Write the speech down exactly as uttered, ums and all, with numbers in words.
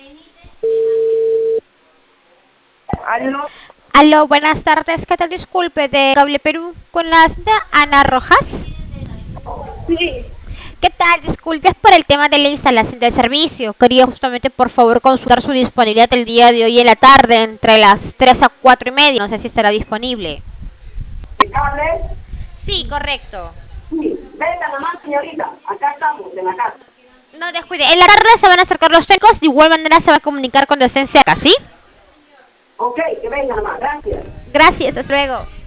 Aló, Aló, buenas tardes. ¿Qué tal? Disculpe, de Cable Perú con la señora Ana Rojas. sí, ¿Qué tal? Disculpe, es por el tema de la instalación del servicio. Quería justamente, por favor, consultar su disponibilidad el día de hoy en la tarde, entre las tres a cuatro y media. No sé si estará disponible. ¿de cable? Sí, correcto. Sí, venga nomás, señorita, acá estamos, en la casa. No descuide. En la tarde se van a acercar los técnicos. De igual manera se va a comunicar cuando estén cerca, ¿sí? Ok, que venga nomás, gracias. Gracias, hasta luego.